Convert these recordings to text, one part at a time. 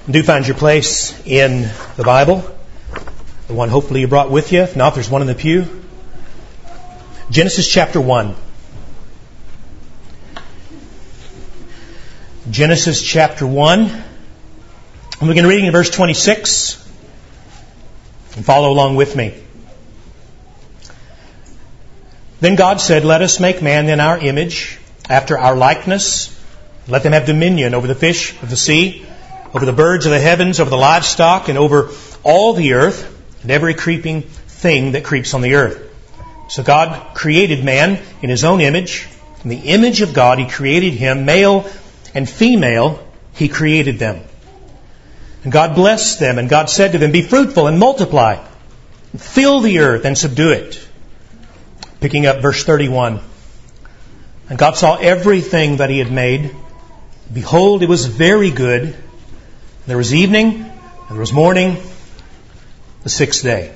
Do find your place in the Bible, the one hopefully you brought with you. If not, there's one in the pew. Genesis chapter 1. Genesis chapter 1. And we're going to read in verse 26. And follow along with me. Then God said, "Let us make man in our image, after our likeness. Let them have dominion over the fish of the sea, over the birds of the heavens, over the livestock, and over all the earth, and every creeping thing that creeps on the earth." So God created man in His own image. In the image of God He created him, male and female He created them. And God blessed them, and God said to them, "Be fruitful and multiply, and fill the earth and subdue it." Picking up verse 31. And God saw everything that He had made. Behold, it was very good. There was evening, and there was morning, the sixth day.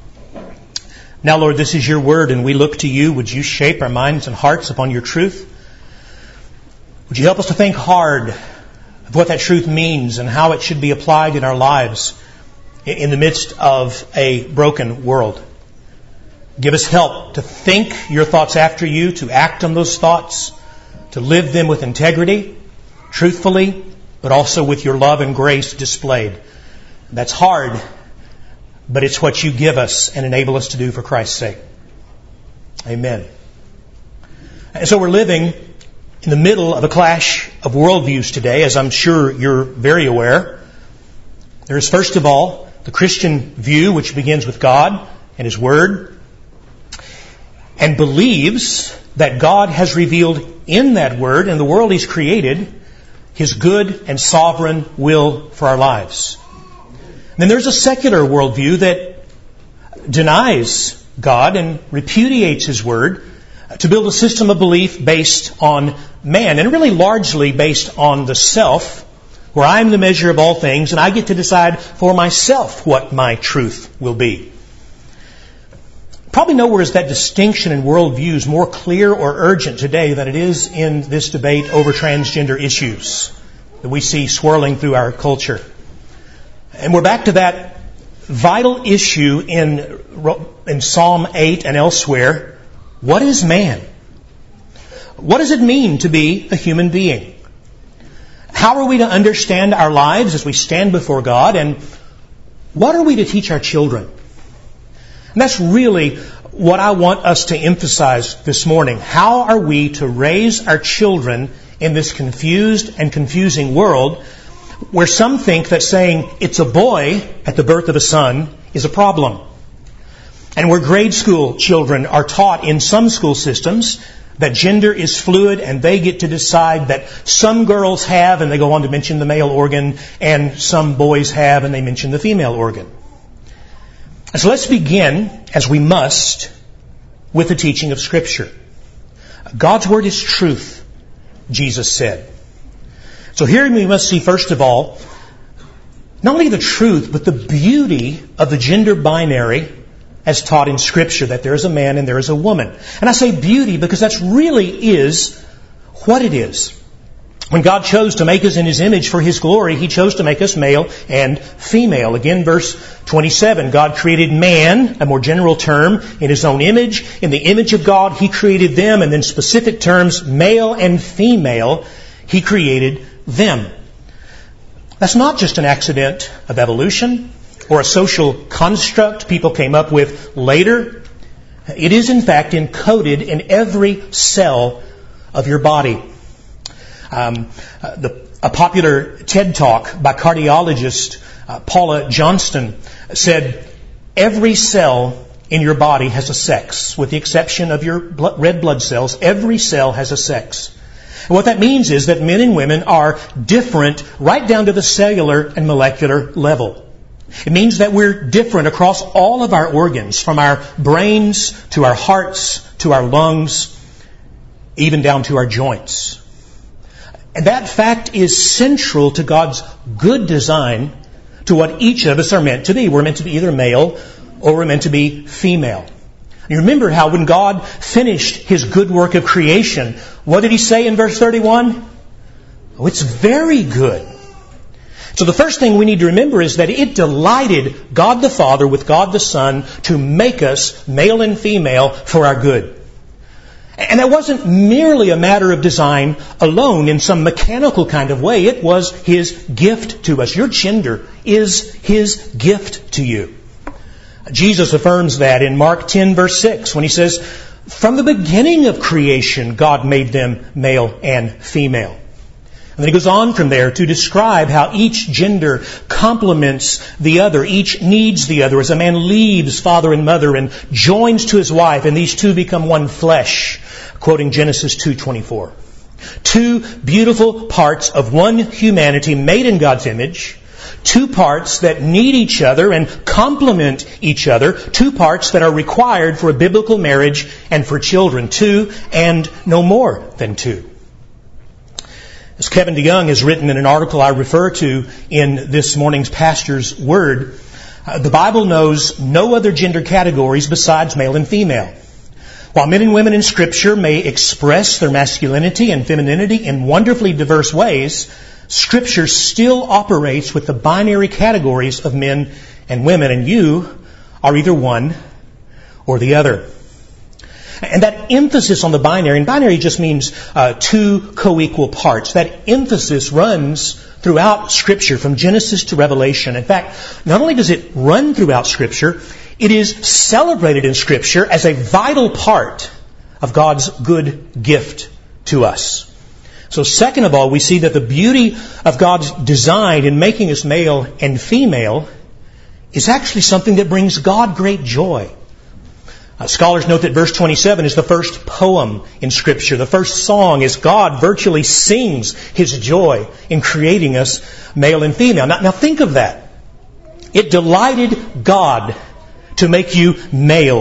Now, Lord, this is your word, and we look to you. Would you shape our minds and hearts upon your truth? Would you help us to think hard of what that truth means and how it should be applied in our lives in the midst of a broken world? Give us help to think your thoughts after you, to act on those thoughts, to live them with integrity, truthfully, but also with your love and grace displayed. That's hard, but it's what you give us and enable us to do for Christ's sake. Amen. And so we're living in the middle of a clash of worldviews today, as I'm sure you're very aware. There is, first of all, the Christian view, which begins with God and His Word, and believes that God has revealed in that Word and the world He's created His good and sovereign will for our lives. And then there's a secular worldview that denies God and repudiates His Word to build a system of belief based on man, and really largely based on the self, where I'm the measure of all things and I get to decide for myself what my truth will be. Probably nowhere is that distinction in worldviews more clear or urgent today than it is in this debate over transgender issues that we see swirling through our culture. And we're back to that vital issue in Psalm 8 and elsewhere. What is man? What does it mean to be a human being? How are we to understand our lives as we stand before God? And what are we to teach our children? And that's really what I want us to emphasize this morning. How are we to raise our children in this confused and confusing world where some think that saying it's a boy at the birth of a son is a problem? And where grade school children are taught in some school systems that gender is fluid and they get to decide that some girls have, and they go on to mention the male organ, and some boys have, and they mention the female organ. So let's begin, as we must, with the teaching of Scripture. God's Word is truth, Jesus said. So here we must see, first of all, not only the truth, but the beauty of the gender binary as taught in Scripture, that there is a man and there is a woman. And I say beauty because that really is what it is. When God chose to make us in His image for His glory, He chose to make us male and female. Again, verse 27, God created man, a more general term, in His own image. In the image of God, He created them. And then specific terms, male and female, He created them. That's not just an accident of evolution or a social construct people came up with later. It is, in fact, encoded in every cell of your body. A popular TED Talk by cardiologist Paula Johnston said, every cell in your body has a sex. With the exception of your red blood cells, every cell has a sex. And what that means is that men and women are different right down to the cellular and molecular level. It means that we're different across all of our organs, from our brains to our hearts to our lungs, even down to our joints. And that fact is central to God's good design to what each of us are meant to be. We're meant to be either male or we're meant to be female. You remember how when God finished His good work of creation, what did He say in verse 31? Oh, it's very good. So the first thing we need to remember is that it delighted God the Father with God the Son to make us male and female for our good. And that wasn't merely a matter of design alone in some mechanical kind of way. It was His gift to us. Your gender is His gift to you. Jesus affirms that in Mark 10, verse 6, when He says, "From the beginning of creation, God made them male and female." And then He goes on from there to describe how each gender complements the other. Each needs the other. As a man leaves father and mother and joins to his wife, and these two become one flesh, quoting Genesis 2:24. Two beautiful parts of one humanity made in God's image. Two parts that need each other and complement each other. Two parts that are required for a biblical marriage and for children. Two and no more than two. As Kevin DeYoung has written in an article I refer to in this morning's Pastor's Word, the Bible knows no other gender categories besides male and female. While men and women in Scripture may express their masculinity and femininity in wonderfully diverse ways, Scripture still operates with the binary categories of men and women, and you are either one or the other. And that emphasis on the binary, and binary just means two co-equal parts. That emphasis runs throughout Scripture from Genesis to Revelation. In fact, not only does it run throughout Scripture, it is celebrated in Scripture as a vital part of God's good gift to us. So second of all, we see that the beauty of God's design in making us male and female is actually something that brings God great joy. Scholars note that verse 27 is the first poem in Scripture. The first song is God virtually sings His joy in creating us male and female. Now think of that. It delighted God to make you male.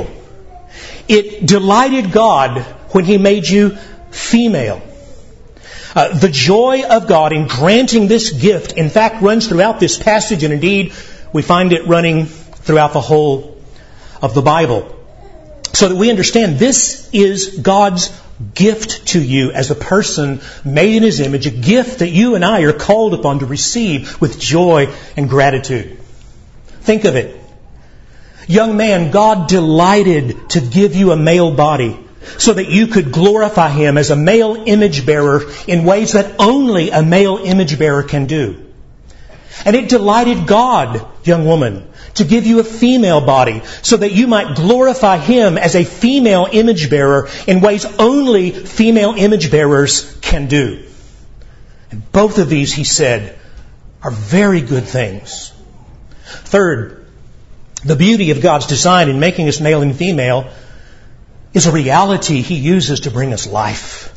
It delighted God when He made you female. The joy of God in granting this gift, in fact, runs throughout this passage, and indeed, we find it running throughout the whole of the Bible. So that we understand this is God's gift to you as a person made in His image, a gift that you and I are called upon to receive with joy and gratitude. Think of it. Young man, God delighted to give you a male body so that you could glorify Him as a male image bearer in ways that only a male image bearer can do. And it delighted God, young woman, to give you a female body so that you might glorify Him as a female image bearer in ways only female image bearers can do. And both of these, He said, are very good things. Third, the beauty of God's design in making us male and female is a reality He uses to bring us life.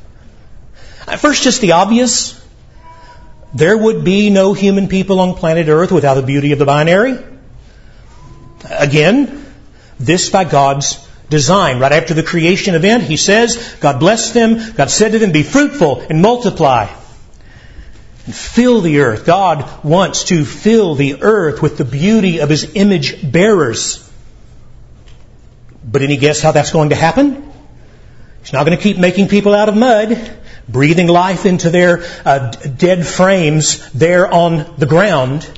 First, just the obvious. There would be no human people on planet Earth without the beauty of the binary. Again, this by God's design. Right after the creation event, He says, God blessed them. God said to them, be fruitful and multiply and fill the earth. God wants to fill the earth with the beauty of His image bearers. But any guess how that's going to happen? He's not going to keep making people out of mud, breathing life into their dead frames there on the ground.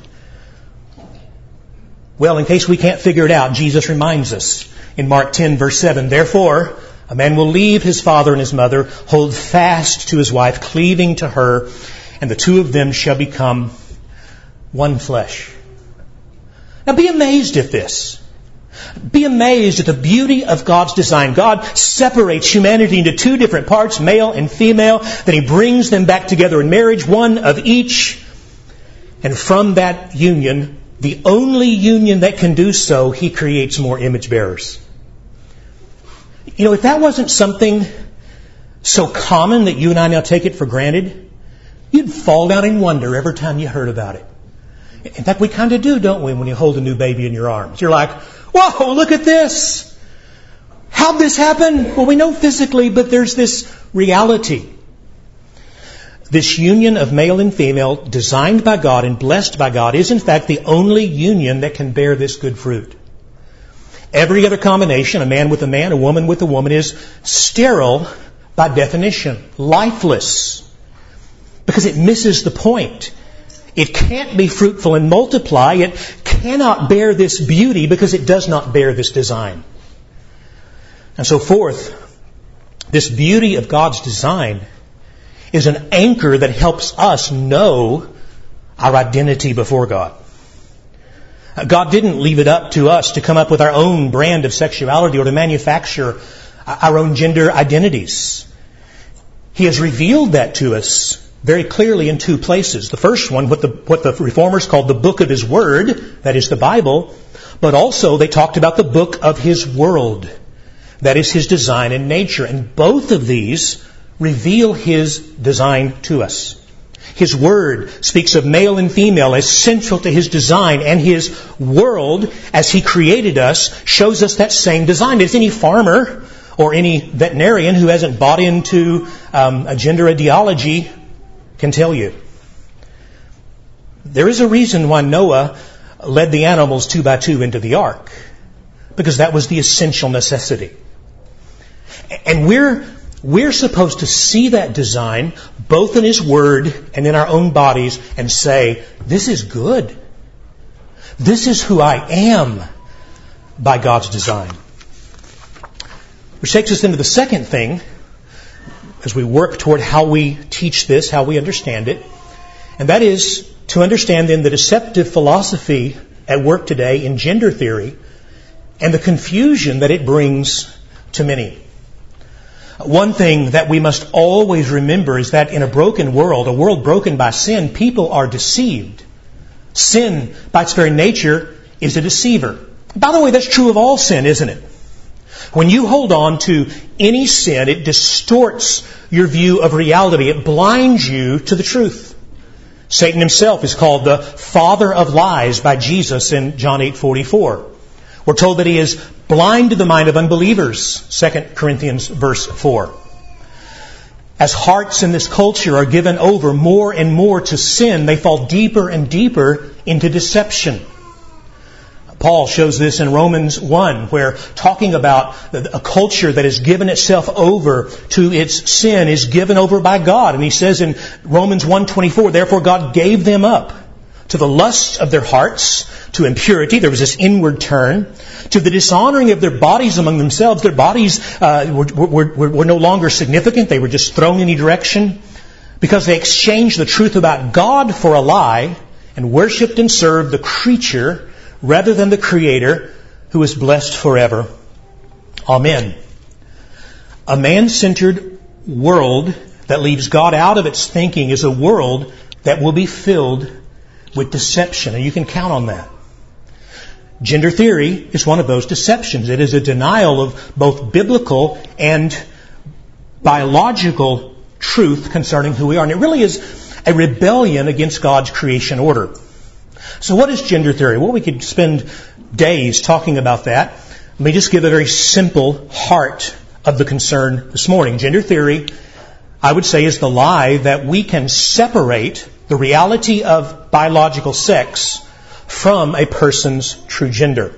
Well, in case we can't figure it out, Jesus reminds us in Mark 10, verse 7, therefore, a man will leave his father and his mother, hold fast to his wife, cleaving to her, and the two of them shall become one flesh. Now be amazed at this. Be amazed at the beauty of God's design. God separates humanity into two different parts, male and female. Then He brings them back together in marriage, one of each. And from that union, the only union that can do so, He creates more image bearers. You know, if that wasn't something so common that you and I now take it for granted, you'd fall down in wonder every time you heard about it. In fact, we kind of do, don't we, when you hold a new baby in your arms? You're like, whoa, look at this. How'd this happen? Well, we know physically, but there's this reality. This union of male and female, designed by God and blessed by God, is in fact the only union that can bear this good fruit. Every other combination, a man with a man, a woman with a woman, is sterile by definition, lifeless, because it misses the point. It can't be fruitful and multiply. It cannot bear this beauty because it does not bear this design. And so fourth, this beauty of God's design is an anchor that helps us know our identity before God. God didn't leave it up to us to come up with our own brand of sexuality or to manufacture our own gender identities. He has revealed that to us very clearly in two places. The first one, what the Reformers called the book of His Word, that is the Bible, but also they talked about the book of His world, that is His design and nature. And both of these reveal His design to us. His Word speaks of male and female as central to His design, and His world, as He created us, shows us that same design. As any farmer or any veterinarian who hasn't bought into a gender ideology can tell you. There is a reason why Noah led the animals 2 by 2 into the ark, because that was the essential necessity. And we're supposed to see that design both in His Word and in our own bodies and say, this is good. This is who I am by God's design. Which takes us into the second thing as we work toward how we teach this, how we understand it. And that is to understand then the deceptive philosophy at work today in gender theory and the confusion that it brings to many. One thing that we must always remember is that in a broken world, a world broken by sin, people are deceived. Sin, by its very nature, is a deceiver. By the way, that's true of all sin, isn't it? When you hold on to any sin, it distorts your view of reality. It blinds you to the truth. Satan himself is called the father of lies by Jesus in John 8:44. We're told that he is blind to the mind of unbelievers, 2 Corinthians verse 4. As hearts in this culture are given over more and more to sin, they fall deeper and deeper into deception. Paul shows this in Romans 1, where talking about a culture that has given itself over to its sin is given over by God. And he says in Romans 1:24, therefore God gave them up to the lusts of their hearts, to impurity, there was this inward turn, to the dishonoring of their bodies among themselves. Their bodies were no longer significant. They were just thrown in any direction because they exchanged the truth about God for a lie and worshipped and served the creature rather than the Creator, who is blessed forever. Amen. A man-centered world that leaves God out of its thinking is a world that will be filled with deception, and you can count on that. Gender theory is one of those deceptions. It is a denial of both biblical and biological truth concerning who we are. And it really is a rebellion against God's creation order. So what is gender theory? Well, we could spend days talking about that. Let me just give a very simple heart of the concern this morning. Gender theory, I would say, is the lie that we can separate the reality of biological sex from a person's true gender.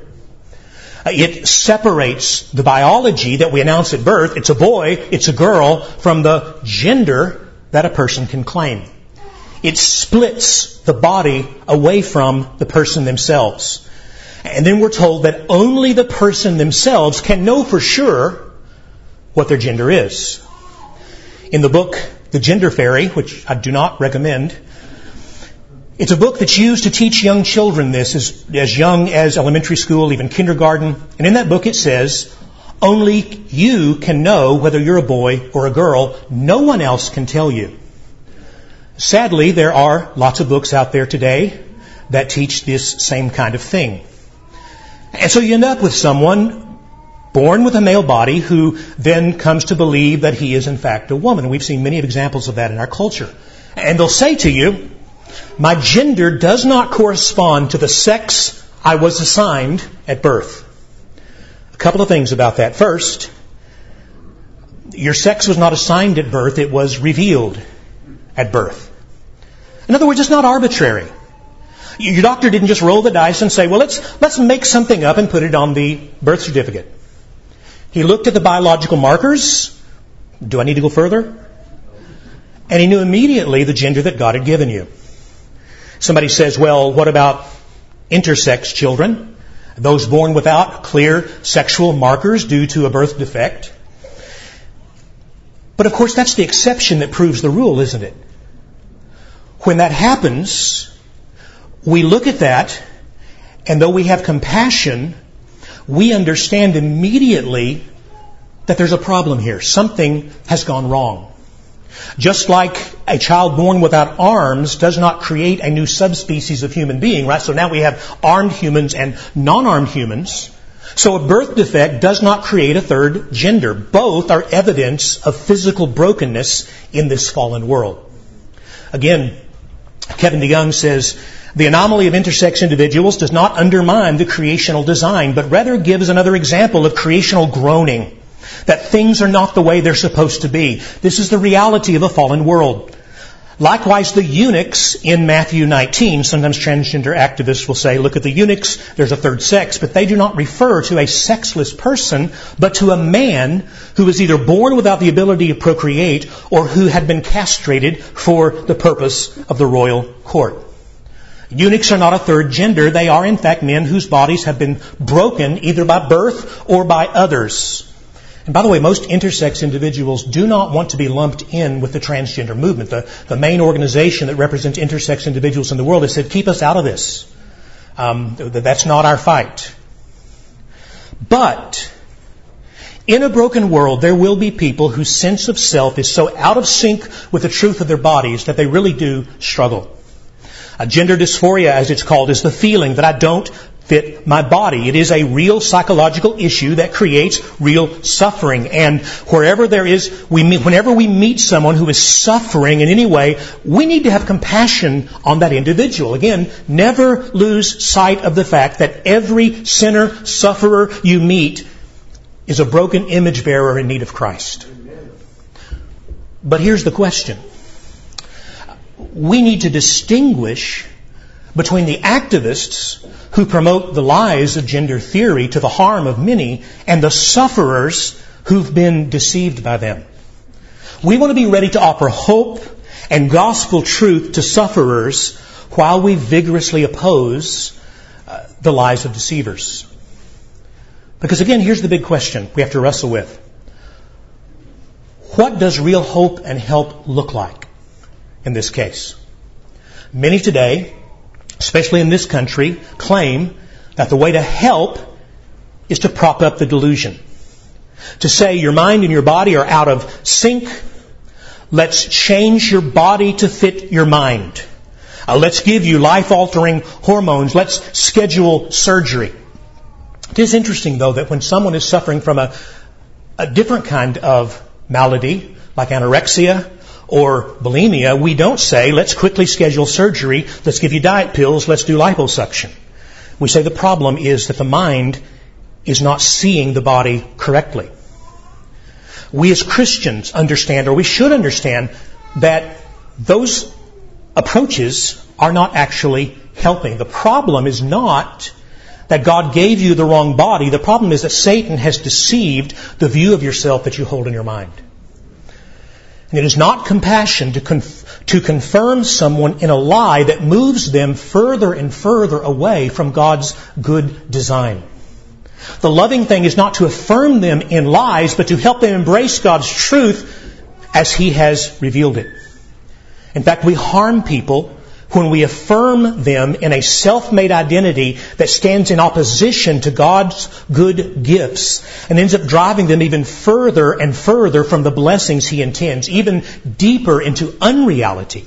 It separates the biology that we announce at birth, it's a boy, it's a girl, from the gender that a person can claim. It splits the body away from the person themselves. And then we're told that only the person themselves can know for sure what their gender is. In the book, The Gender Fairy, which I do not recommend, it's a book that's used to teach young children this as young as elementary school, even kindergarten. And in that book it says, only you can know whether you're a boy or a girl. No one else can tell you. Sadly, there are lots of books out there today that teach this same kind of thing. And so you end up with someone born with a male body who then comes to believe that he is in fact a woman. We've seen many examples of that in our culture. And they'll say to you, my gender does not correspond to the sex I was assigned at birth. A couple of things about that. First, your sex was not assigned at birth, it was revealed at birth. In other words, it's not arbitrary. Your doctor didn't just roll the dice and say, well, let's make something up and put it on the birth certificate. He looked at the biological markers. Do I need to go further? And he knew immediately the gender that God had given you. Somebody says, well, what about intersex children? Those born without clear sexual markers due to a birth defect. But of course, that's the exception that proves the rule, isn't it? When that happens, we look at that, and though we have compassion, we understand immediately that there's a problem here. Something has gone wrong. Just like a child born without arms does not create a new subspecies of human being, right? So now we have armed humans and non-armed humans. So a birth defect does not create a third gender. Both are evidence of physical brokenness in this fallen world. Again, Kevin DeYoung says, the anomaly of intersex individuals does not undermine the creational design, but rather gives another example of creational groaning, that things are not the way they're supposed to be. This is the reality of a fallen world. Likewise, the eunuchs in Matthew 19, sometimes transgender activists will say, look at the eunuchs, there's a third sex, but they do not refer to a sexless person, but to a man who was either born without the ability to procreate or who had been castrated for the purpose of the royal court. Eunuchs are not a third gender. They are, in fact, men whose bodies have been broken either by birth or by others. And by the way, most intersex individuals do not want to be lumped in with the transgender movement. The main organization that represents intersex individuals in the world has said, keep us out of this. That's not our fight. But in a broken world, there will be people whose sense of self is so out of sync with the truth of their bodies that they really do struggle. Gender dysphoria, as it's called, is the feeling that I don't fit my body. It is a real psychological issue that creates real suffering. And wherever whenever we meet someone who is suffering in any way, we need to have compassion on that individual. Again, never lose sight of the fact that every sinner, sufferer you meet is a broken image bearer in need of Christ. But here's the question. We need to distinguish between the activists who promote the lies of gender theory to the harm of many and the sufferers who've been deceived by them. We want to be ready to offer hope and gospel truth to sufferers while we vigorously oppose the lies of deceivers. Because again, here's the big question we have to wrestle with. What does real hope and help look like in this case? Many today, especially in this country, claim that the way to help is to prop up the delusion. To say your mind and your body are out of sync. Let's change your body to fit your mind. Let's give you life-altering hormones. Let's schedule surgery. It is interesting, though, that when someone is suffering from a different kind of malady, like anorexia or bulimia, we don't say, let's quickly schedule surgery, let's give you diet pills, let's do liposuction. We say the problem is that the mind is not seeing the body correctly. We as Christians understand, or we should understand, that those approaches are not actually helping. The problem is not that God gave you the wrong body. The problem is that Satan has deceived the view of yourself that you hold in your mind. And it is not compassion to confirm someone in a lie that moves them further and further away from God's good design. The loving thing is not to affirm them in lies, but to help them embrace God's truth as He has revealed it. In fact, we harm people when we affirm them in a self-made identity that stands in opposition to God's good gifts and ends up driving them even further and further from the blessings He intends, even deeper into unreality.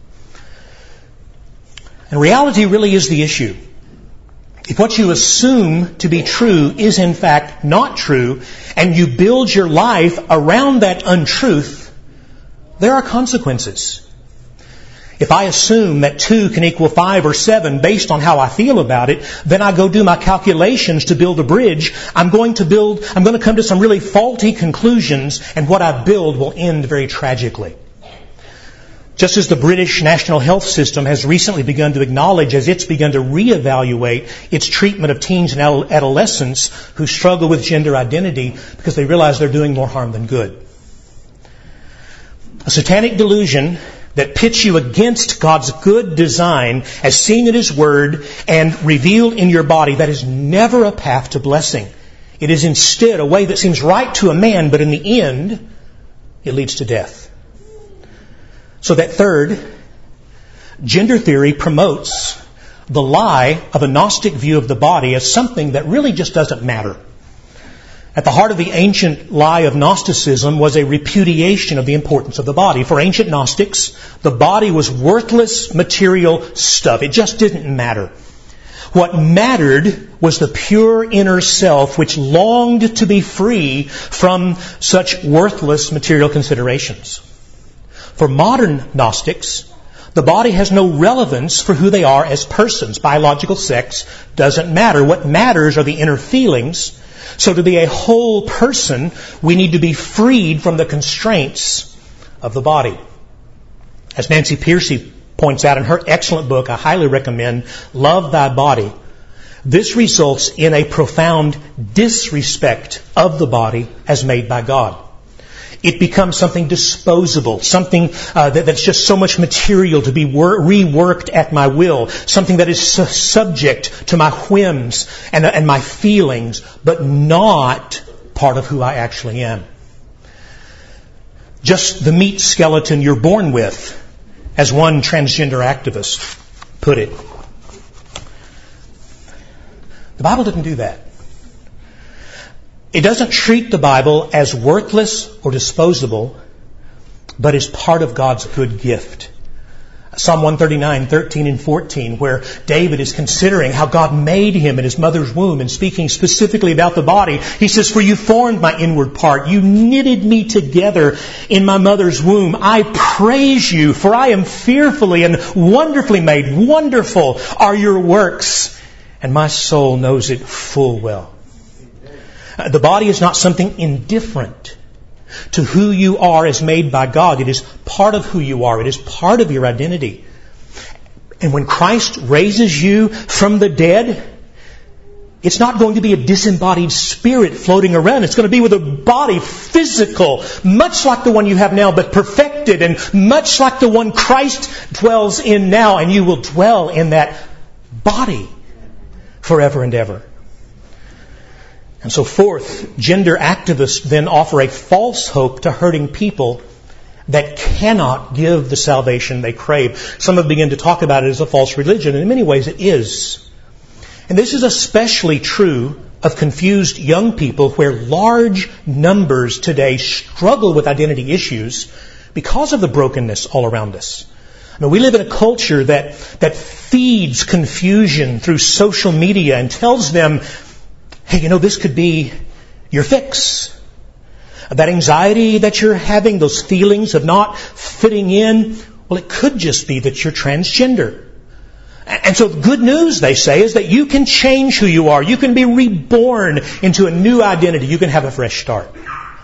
And reality really is the issue. If what you assume to be true is in fact not true, and you build your life around that untruth, there are consequences. If I assume that 2 can equal 5 or 7 based on how I feel about it, then I go do my calculations to build a bridge. I'm going to come to some really faulty conclusions, and what I build will end very tragically. Just as the British National Health System has recently begun to acknowledge as it's begun to reevaluate its treatment of teens and adolescents who struggle with gender identity because they realize they're doing more harm than good. A satanic delusion that pits you against God's good design as seen in His Word and revealed in your body, that is never a path to blessing. It is instead a way that seems right to a man, but in the end, it leads to death. So that third, gender theory promotes the lie of a Gnostic view of the body as something that really just doesn't matter. At the heart of the ancient lie of Gnosticism was a repudiation of the importance of the body. For ancient Gnostics, the body was worthless material stuff. It just didn't matter. What mattered was the pure inner self which longed to be free from such worthless material considerations. For modern Gnostics, the body has no relevance for who they are as persons. Biological sex doesn't matter. What matters are the inner feelings. So to be a whole person, we need to be freed from the constraints of the body. As Nancy Pearcey points out in her excellent book, I highly recommend, Love Thy Body, this results in a profound disrespect of the body as made by God. It becomes something disposable, something that's just so much material to be reworked at my will, something that is subject to my whims and my feelings, but not part of who I actually am. Just the meat skeleton you're born with, as one transgender activist put it. The Bible doesn't do that. It doesn't treat the Bible as worthless or disposable, but as part of God's good gift. Psalm 139, 13 and 14, where David is considering how God made him in his mother's womb and speaking specifically about the body. He says, "For you formed my inward part. You knitted me together in my mother's womb. I praise you, for I am fearfully and wonderfully made. Wonderful are your works, and my soul knows it full well." The body is not something indifferent to who you are as made by God. It is part of who you are. It is part of your identity. And when Christ raises you from the dead, it's not going to be a disembodied spirit floating around. It's going to be with a body, physical, much like the one you have now, but perfected, and much like the one Christ dwells in now, and you will dwell in that body forever and ever. And so fourth, gender activists then offer a false hope to hurting people that cannot give the salvation they crave. Some have begun to talk about it as a false religion, and in many ways it is. And this is especially true of confused young people, where large numbers today struggle with identity issues because of the brokenness all around us. I mean, we live in a culture that feeds confusion through social media and tells them, hey, this could be your fix. That anxiety that you're having, those feelings of not fitting in, well, it could just be that you're transgender. And so the good news, they say, is that you can change who you are. You can be reborn into a new identity. You can have a fresh start.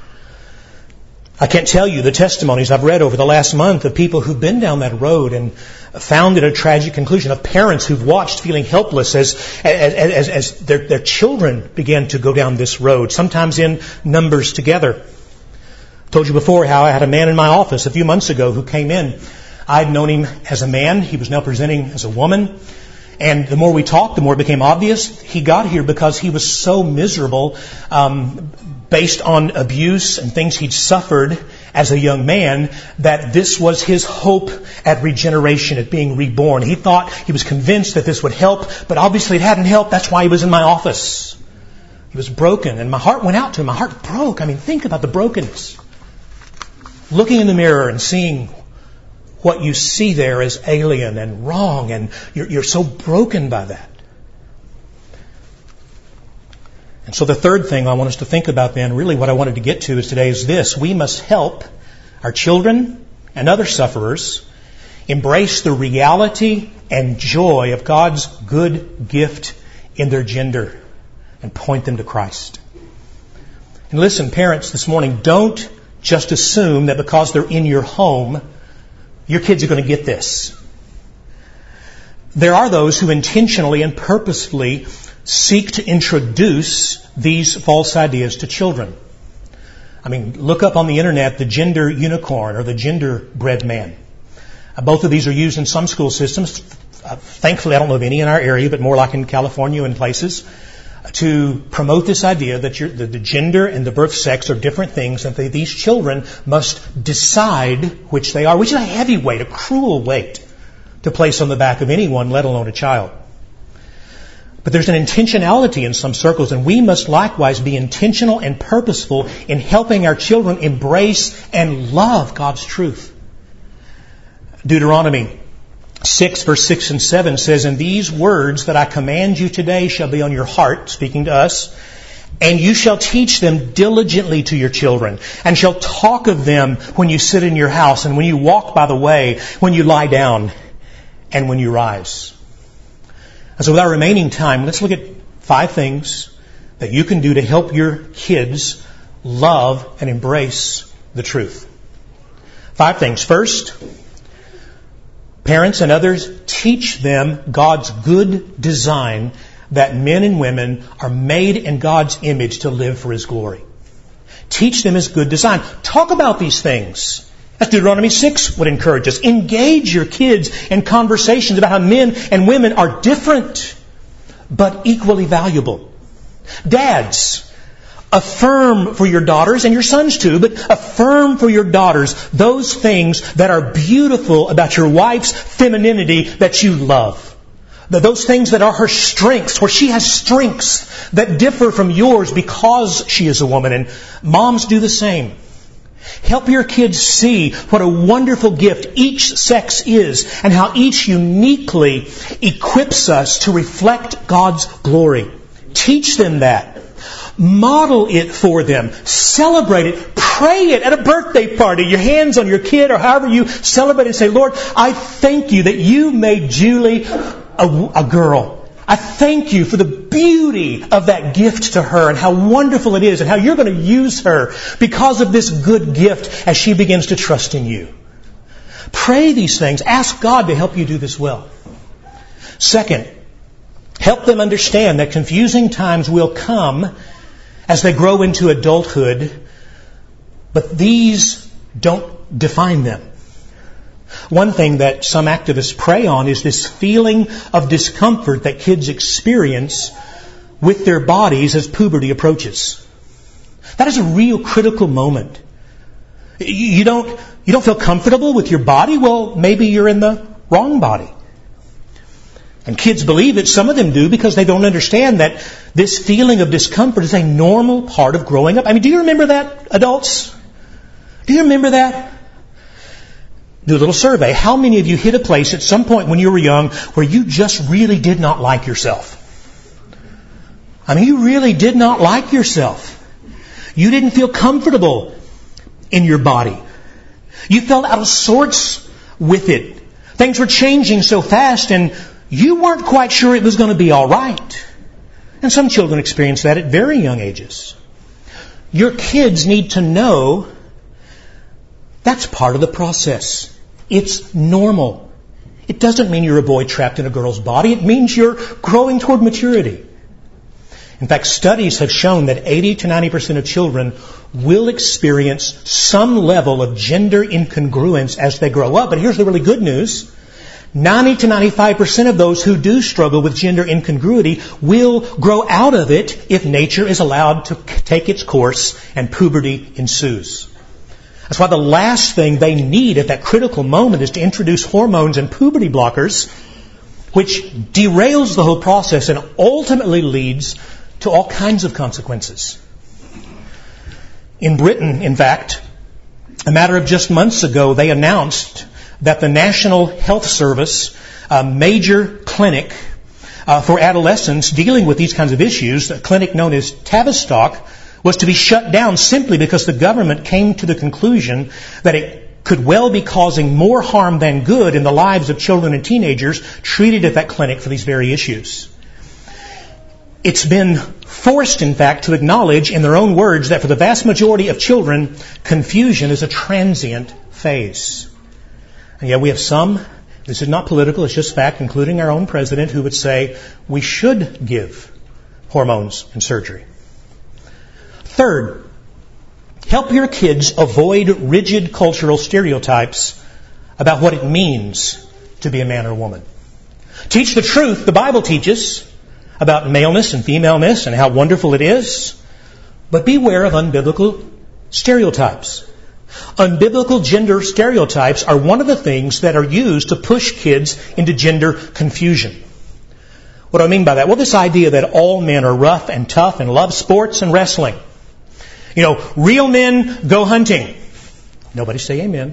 I can't tell you the testimonies I've read over the last month of people who've been down that road and found it a tragic conclusion, of parents who've watched feeling helpless as their children began to go down this road, sometimes in numbers together. I told you before how I had a man in my office a few months ago who came in. I'd known him as a man. He was now presenting as a woman. And the more we talked, the more it became obvious. He got here because he was so miserable, based on abuse and things he'd suffered as a young man, that this was his hope at regeneration, at being reborn. He was convinced that this would help, but obviously it hadn't helped. That's why he was in my office. He was broken, and my heart went out to him. My heart broke. I mean, think about the brokenness. Looking in the mirror and seeing what you see there is alien and wrong, and you're so broken by that. And so the third thing I want us to think about then, really what I wanted to get to today is this. We must help our children and other sufferers embrace the reality and joy of God's good gift in their gender and point them to Christ. And listen, parents, this morning, don't just assume that because they're in your home, your kids are going to get this. There are those who intentionally and purposefully seek to introduce these false ideas to children. I mean, look up on the internet the gender unicorn or the gender bread man. Both of these are used in some school systems. Thankfully, I don't know of any in our area, but more like in California and places, to promote this idea that the gender and the birth sex are different things, and that these children must decide which they are, which is a heavy weight, a cruel weight to place on the back of anyone, let alone a child. But there's an intentionality in some circles, and we must likewise be intentional and purposeful in helping our children embrace and love God's truth. Deuteronomy 6, verse 6 and 7 says, "And these words that I command you today shall be on your heart," speaking to us, "and you shall teach them diligently to your children, and shall talk of them when you sit in your house, and when you walk by the way, when you lie down, and when you rise." And so with our remaining time, let's look at 5 things that you can do to help your kids love and embrace the truth. 5 things. First, parents and others, teach them God's good design, that men and women are made in God's image to live for His glory. Teach them His good design. Talk about these things. As Deuteronomy 6 would encourage us. Engage your kids in conversations about how men and women are different, but equally valuable. Dads, affirm for your daughters, and your sons too, but affirm for your daughters those things that are beautiful about your wife's femininity that you love. Those things that are her strengths, where she has strengths that differ from yours because she is a woman. And moms, do the same. Help your kids see what a wonderful gift each sex is, and how each uniquely equips us to reflect God's glory. Teach them that. Model it for them. Celebrate it. Pray it at a birthday party. Your hands on your kid, or however you celebrate it, and say, "Lord, I thank you that you made Julie a girl. I thank you for the beauty of that gift to her, and how wonderful it is, and how you're going to use her because of this good gift as she begins to trust in you." Pray these things. Ask God to help you do this well. Second, help them understand that confusing times will come as they grow into adulthood, but these don't define them. One thing that some activists prey on is this feeling of discomfort that kids experience with their bodies as puberty approaches. That is a real critical moment. You don't feel comfortable with your body? Well, maybe you're in the wrong body. And kids believe it. Some of them do, because they don't understand that this feeling of discomfort is a normal part of growing up. I mean, do you remember that, adults? Do you remember that? Do a little survey. How many of you hit a place at some point when you were young where you just really did not like yourself? I mean, you really did not like yourself. You didn't feel comfortable in your body. You felt out of sorts with it. Things were changing so fast, and you weren't quite sure it was going to be all right. And some children experience that at very young ages. Your kids need to know that's part of the process. It's normal. It doesn't mean you're a boy trapped in a girl's body. It means you're growing toward maturity. In fact, studies have shown that 80 to 90% of children will experience some level of gender incongruence as they grow up. But here's the really good news. 90 to 95% of those who do struggle with gender incongruity will grow out of it if nature is allowed to take its course and puberty ensues. That's why the last thing they need at that critical moment is to introduce hormones and puberty blockers, which derails the whole process and ultimately leads to all kinds of consequences. In Britain, in fact, a matter of just months ago, they announced that the National Health Service, a major clinic for adolescents dealing with these kinds of issues, a clinic known as Tavistock, was to be shut down simply because the government came to the conclusion that it could well be causing more harm than good in the lives of children and teenagers treated at that clinic for these very issues. It's been forced, in fact, to acknowledge in their own words that for the vast majority of children, confusion is a transient phase. And yet we have some, this is not political, it's just fact, including our own president, who would say we should give hormones and surgery. Third, help your kids avoid rigid cultural stereotypes about what it means to be a man or a woman. Teach the truth the Bible teaches about maleness and femaleness and how wonderful it is. But beware of unbiblical stereotypes. Unbiblical gender stereotypes are one of the things that are used to push kids into gender confusion. What do I mean by that? Well, this idea that all men are rough and tough and love sports and wrestling. You know, real men go hunting. Nobody say amen.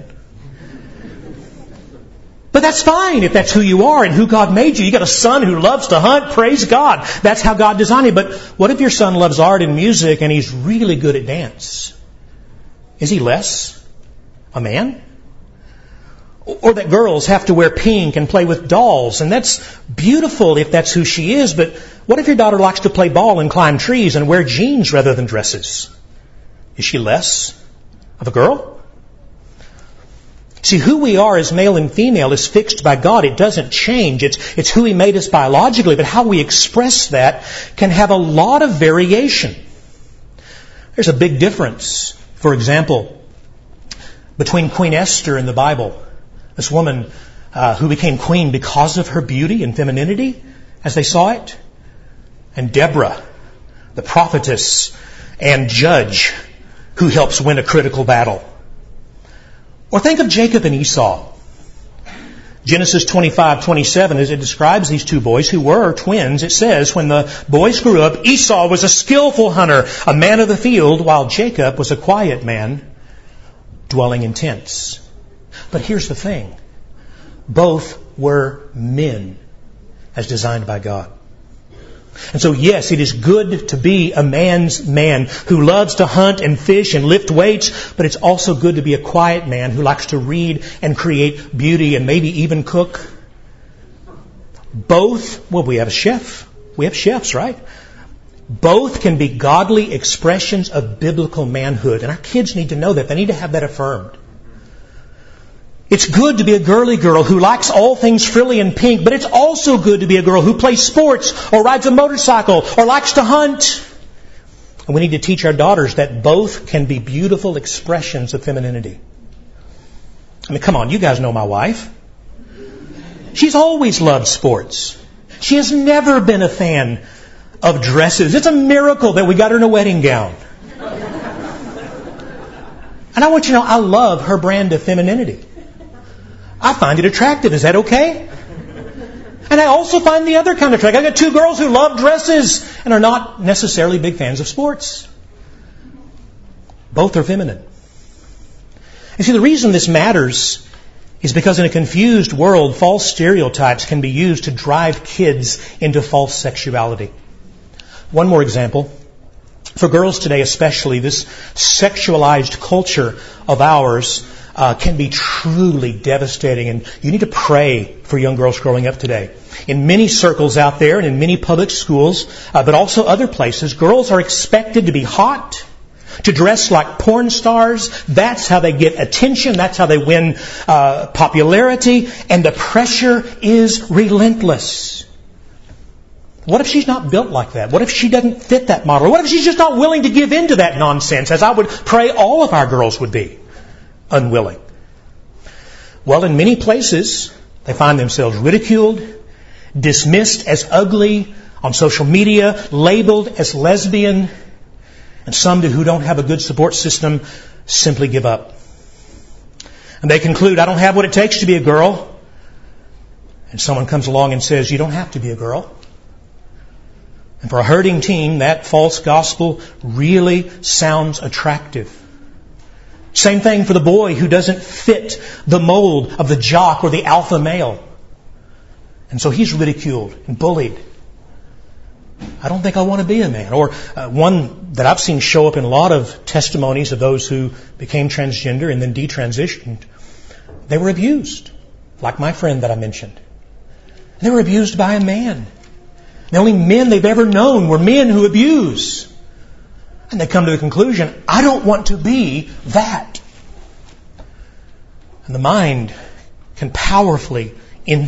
But that's fine if that's who you are and who God made you. You got a son who loves to hunt. Praise God. That's how God designed him. But what if your son loves art and music and he's really good at dance? Is he less a man? Or that girls have to wear pink and play with dolls, and that's beautiful if that's who she is, but what if your daughter likes to play ball and climb trees and wear jeans rather than dresses? Is she less of a girl? See, who we are as male and female is fixed by God. It doesn't change. It's who He made us biologically, but how we express that can have a lot of variation. There's a big difference, for example, between Queen Esther in the Bible, this woman who became queen because of her beauty and femininity, as they saw it, and Deborah, the prophetess and judge who helps win a critical battle. Or think of Jacob and Esau. Genesis 25:27, as it describes these two boys who were twins, it says, when the boys grew up, Esau was a skillful hunter, a man of the field, while Jacob was a quiet man, dwelling in tents. But here's the thing. Both were men as designed by God. And so, yes, it is good to be a man's man who loves to hunt and fish and lift weights, but it's also good to be a quiet man who likes to read and create beauty and maybe even cook. Both, well, we have a chef. We have chefs, right? Both can be godly expressions of biblical manhood. And our kids need to know that. They need to have that affirmed. It's good to be a girly girl who likes all things frilly and pink, but it's also good to be a girl who plays sports or rides a motorcycle or likes to hunt. And we need to teach our daughters that both can be beautiful expressions of femininity. I mean, come on, you guys know my wife. She's always loved sports. She has never been a fan of dresses. It's a miracle that we got her in a wedding gown. And I want you to know, I love her brand of femininity. I find it attractive. Is that okay? And I also find the other kind of attractive. I got two girls who love dresses and are not necessarily big fans of sports. Both are feminine. You see, the reason this matters is because in a confused world, false stereotypes can be used to drive kids into false sexuality. One more example. For girls today especially, this sexualized culture of ours can be truly devastating, and you need to pray for young girls growing up today. In many circles out there and in many public schools, but also other places, girls are expected to be hot, to dress like porn stars. That's how they get attention. That's how they win popularity, and the pressure is relentless. What if she's not built like that? What if she doesn't fit that model? What if she's just not willing to give in to that nonsense, as I would pray all of our girls would be? Unwilling. Well, in many places, they find themselves ridiculed, dismissed as ugly on social media, labeled as lesbian, and some who don't have a good support system simply give up. And they conclude, I don't have what it takes to be a girl. And someone comes along and says, you don't have to be a girl. And for a hurting teen, that false gospel really sounds attractive. Same thing for the boy who doesn't fit the mold of the jock or the alpha male. And so he's ridiculed and bullied. I don't think I want to be a man. Or one that I've seen show up in a lot of testimonies of those who became transgender and then detransitioned. They were abused, like my friend that I mentioned. They were abused by a man. The only men they've ever known were men who abuse. And they come to the conclusion, I don't want to be that. And the mind can powerfully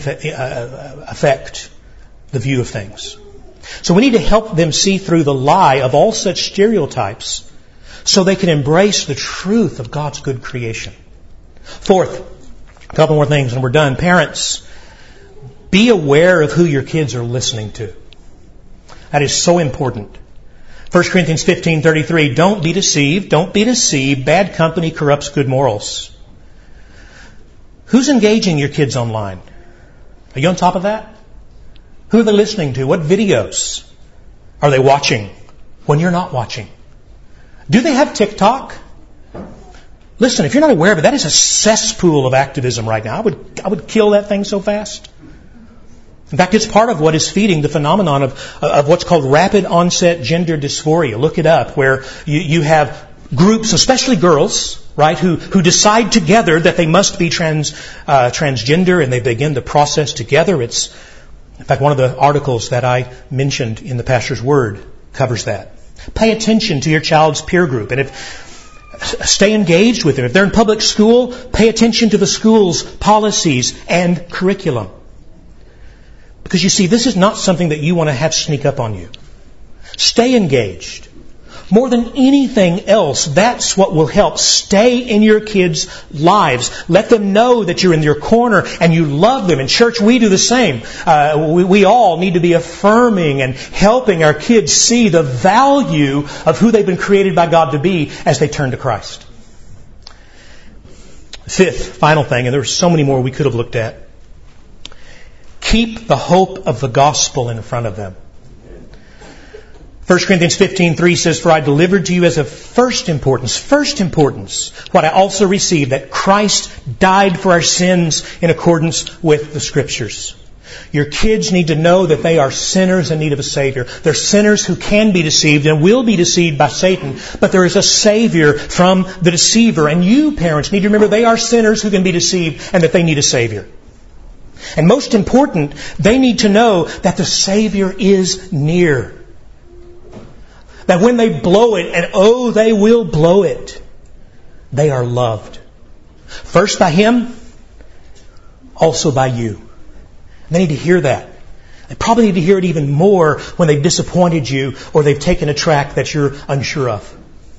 affect the view of things. So we need to help them see through the lie of all such stereotypes so they can embrace the truth of God's good creation. Fourth, A couple more things and we're done. Parents, be aware of who your kids are listening to. That is so important. 1 Corinthians 15:33, don't be deceived. Don't be deceived. Bad company corrupts good morals. Who's engaging your kids online? Are you on top of that? Who are they listening to? What videos are they watching when you're not watching? Do they have TikTok? Listen, if you're not aware of it, that is a cesspool of activism right now. I would kill that thing so fast. In fact, it's part of what is feeding the phenomenon of what's called rapid onset gender dysphoria. Look it up, where you have groups, especially girls, right, who decide together that they must be transgender, and they begin the process together. It's, in fact, one of the articles that I mentioned in the Pastor's Word covers that. Pay attention to your child's peer group, and stay engaged with them. If they're in public school, pay attention to the school's policies and curriculum. Because you see, this is not something that you want to have sneak up on you. Stay engaged. More than anything else, that's what will help. Stay in your kids' lives. Let them know that you're in their corner and you love them. In church, we do the same. We all need to be affirming and helping our kids see the value of who they've been created by God to be as they turn to Christ. Fifth, final thing, and there were so many more we could have looked at. Keep the hope of the gospel in front of them. 1 Corinthians 15:3 says, for I delivered to you as of first importance, what I also received, that Christ died for our sins in accordance with the Scriptures. Your kids need to know that they are sinners in need of a Savior. They're sinners who can be deceived and will be deceived by Satan, but there is a Savior from the deceiver. And you, parents, need to remember they are sinners who can be deceived and that they need a Savior. And most important, they need to know that the Savior is near. That when they blow it, and oh, they will blow it, they are loved. First by Him, also by you. They need to hear that. They probably need to hear it even more when they've disappointed you or they've taken a track that you're unsure of.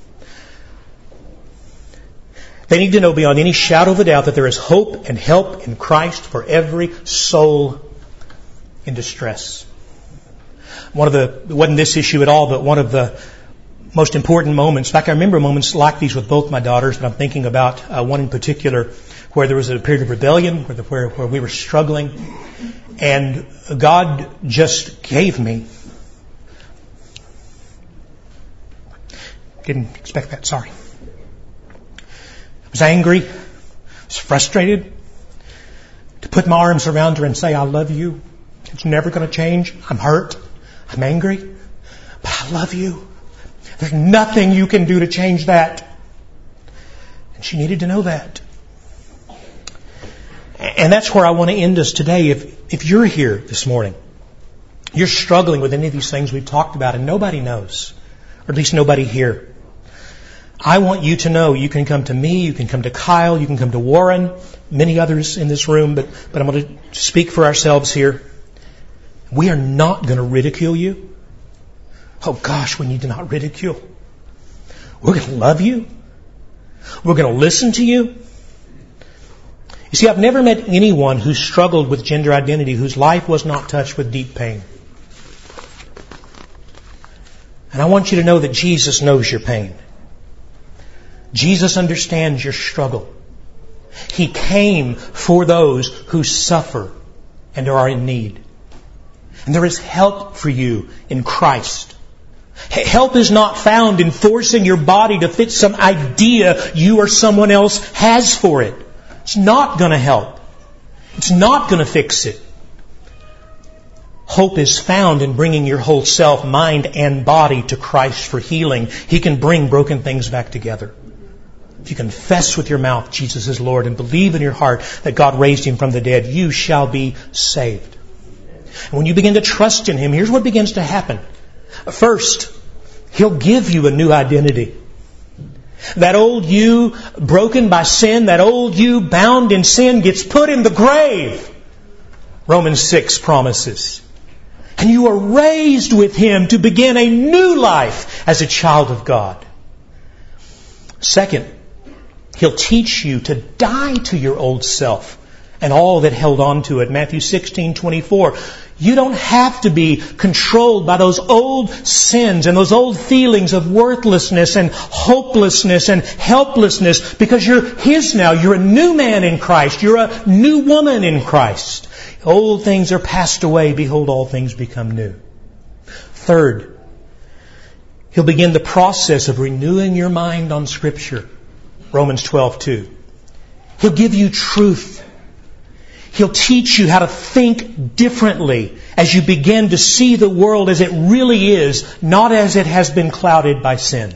They need to know beyond any shadow of a doubt that there is hope and help in Christ for every soul in distress. It wasn't this issue at all, but one of the most important moments. In fact, I remember moments like these with both my daughters, but I'm thinking about one in particular where there was a period of rebellion, where we were struggling, and God just gave me. Didn't expect that, sorry. I was angry, I was frustrated, to put my arms around her and say, I love you. It's never going to change. I'm hurt. I'm angry, but I love you. There's nothing you can do to change that. And she needed to know that. And that's where I want to end us today. If you're here this morning, you're struggling with any of these things we've talked about and nobody knows, or at least nobody here, I want you to know you can come to me, you can come to Kyle, you can come to Warren, many others in this room, but I'm going to speak for ourselves here. We are not going to ridicule you. Oh gosh, we need to not ridicule. We're going to love you. We're going to listen to you. You see, I've never met anyone who struggled with gender identity whose life was not touched with deep pain. And I want you to know that Jesus knows your pain. Jesus understands your struggle. He came for those who suffer and are in need. And there is help for you in Christ. Help is not found in forcing your body to fit some idea you or someone else has for it. It's not going to help. It's not going to fix it. Hope is found in bringing your whole self, mind, and body to Christ for healing. He can bring broken things back together. If you confess with your mouth Jesus is Lord and believe in your heart that God raised Him from the dead, you shall be saved. And when you begin to trust in Him, here's what begins to happen. First, He'll give you a new identity. That old you, broken by sin, that old you, bound in sin, gets put in the grave. Romans 6 promises. And you are raised with Him to begin a new life as a child of God. Second, He'll teach you to die to your old self and all that held on to it. Matthew 16:24. You don't have to be controlled by those old sins and those old feelings of worthlessness and hopelessness and helplessness, because you're His now. You're a new man in Christ. You're a new woman in Christ. Old things are passed away. Behold, all things become new. Third, He'll begin the process of renewing your mind on Scripture. Romans 12:2. He'll give you truth. He'll teach you how to think differently as you begin to see the world as it really is, not as it has been clouded by sin.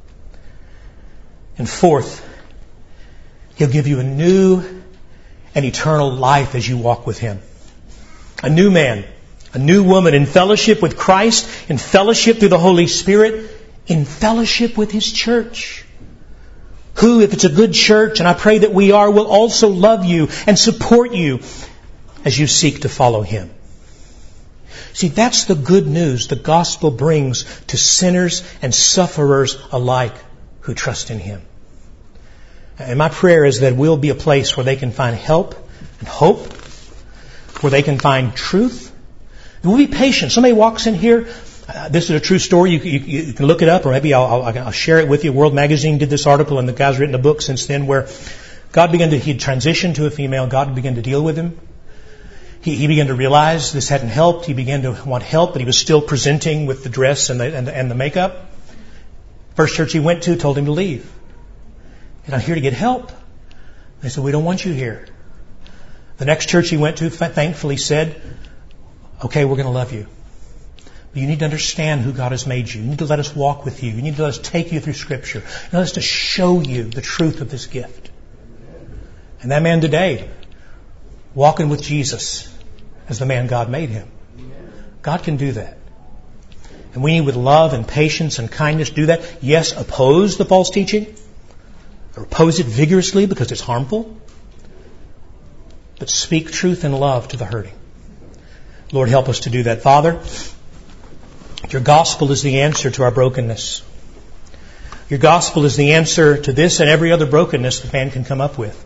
And fourth, He'll give you a new and eternal life as you walk with Him. A new man, a new woman in fellowship with Christ, in fellowship through the Holy Spirit, in fellowship with His church. Who, if it's a good church, and I pray that we are, will also love you and support you as you seek to follow Him. See, that's the good news the gospel brings to sinners and sufferers alike who trust in Him. And my prayer is that we'll be a place where they can find help and hope, where they can find truth. And we'll be patient. Somebody walks in here. This is a true story. You can look it up, or maybe I'll share it with you. World Magazine did this article, and the guy's written a book since then where he'd transitioned to a female. God began to deal with him. He began to realize this hadn't helped. He began to want help, but he was still presenting with the dress and the makeup. First church he went to told him to leave. And I'm here to get help. They said, we don't want you here. The next church he went to thankfully said, okay, we're going to love you. But you need to understand who God has made you. You need to let us walk with you. You need to let us take you through Scripture. You let us to show you the truth of this gift. And that man today, walking with Jesus as the man God made him. God can do that. And we need, with love and patience and kindness, do that. Yes, oppose the false teaching. Or oppose it vigorously because it's harmful. But speak truth and love to the hurting. Lord, help us to do that. Father, Your gospel is the answer to our brokenness. Your gospel is the answer to this and every other brokenness that man can come up with.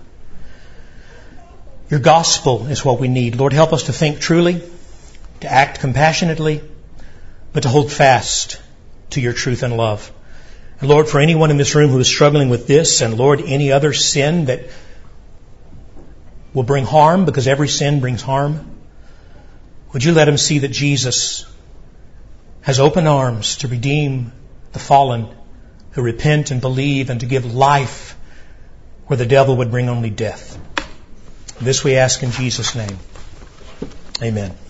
Your gospel is what we need. Lord, help us to think truly, to act compassionately, but to hold fast to Your truth and love. And Lord, for anyone in this room who is struggling with this, and Lord, any other sin that will bring harm, because every sin brings harm, would You let them see that Jesus has open arms to redeem the fallen who repent and believe, and to give life where the devil would bring only death. This we ask in Jesus' name. Amen.